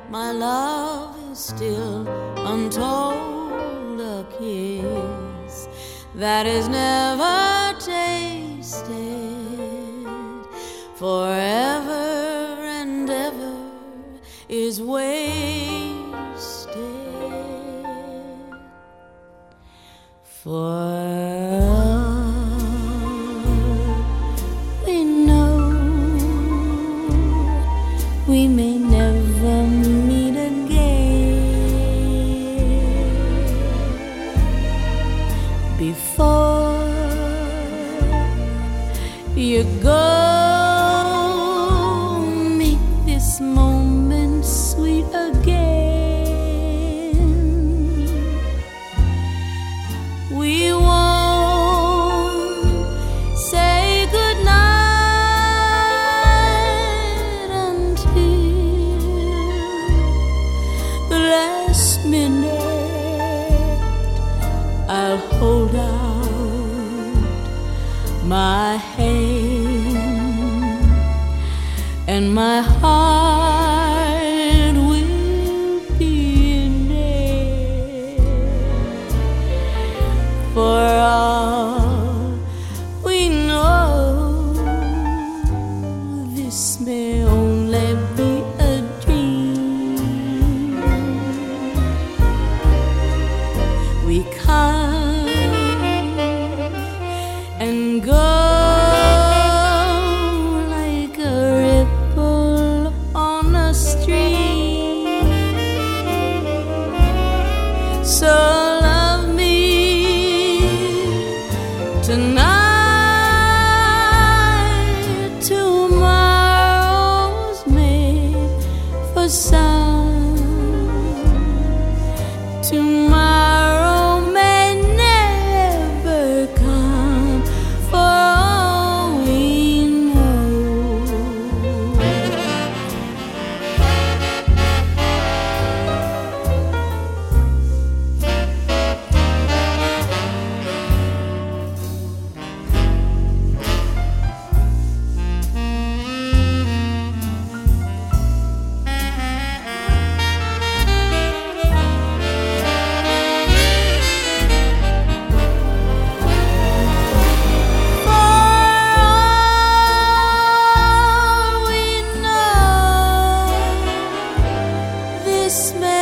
my love is still untold, a kiss that is never tasted, forever and ever is wasted. For we know we may never meet again. Before you go, make this moment sweet again. We won't say goodnight until the last minute. I'll hold out my hand and my heart will be in it. For all we know, this may only be a dream. We come and go like a ripple on a stream. So love me tonight. Tomorrow's made for sun. Tomorrow may never come, for all we know. For all we know, this may